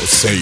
حسین.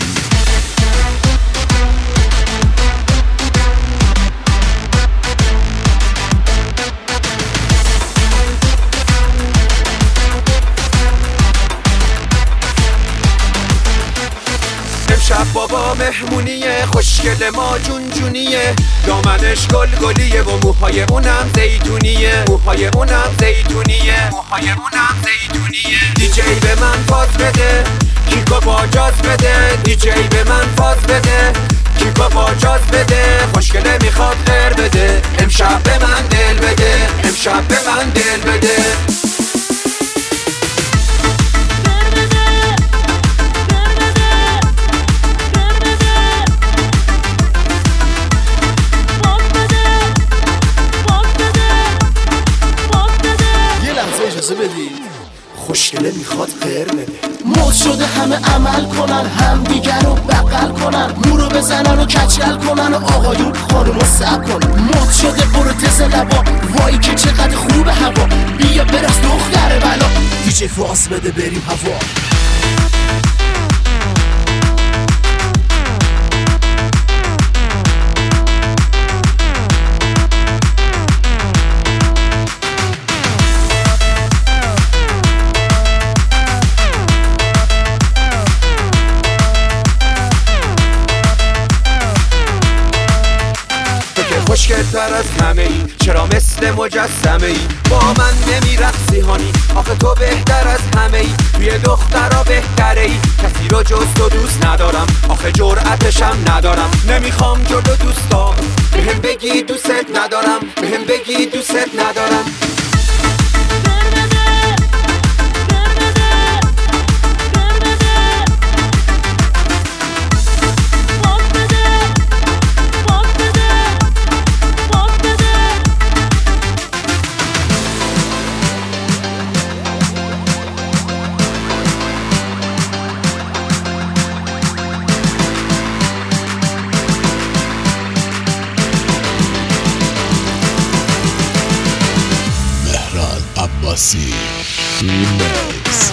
امشب بابا مهمونیه، خوشگل ما جون جونیه، دامنش گل گلیه و موهای اونم زیتونیه، موهای اونم زیتونیه، موهای اونم زیتونیه. دیجی به من فاز بده، کیکو با جاز بده، دیجی به من فاز بده، کیکو با جاز بده، خوشگله میخواد غیر بده، امشب به من دل بده، امشب به من دل بده. خوشگله میخواد غیر بده. مد شده همه عمل کنن، هم دیگر رو بغل کنن، مورو بزنن و کچل کنن و آقایون خانومو سب کنن. مد شده پروتز لبا، وای که چقدر خوبه هوا، بیا برس دختر بلا، دیجی فاز بده بریم هوا. خوشگل تر از همه ای، چرا مثل مجسمه ای با من نمیرقصی هانی؟ آخه تو بهتر از همه ای، توی دخترا بهتره ای، کسی رو جز تو دوست ندارم، آخه جرأتشم ندارم، نمیخوام جلو دوستا بهم بگی دوست ندارم، بهم بگی دوست ندارم. عباسی ریمیکس.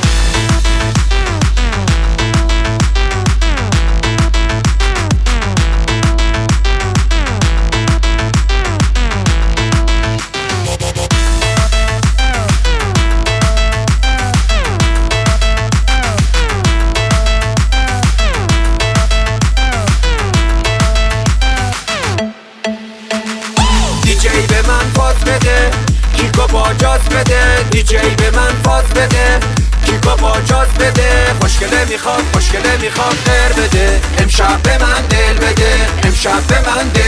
دیجی به من فاز بده، کیکو با جاز بده، دیجی به من فاز بده، کیکو با جاز بده، خوشگله میخواد غیر بده، امشب به من دل بده، امشب به من دل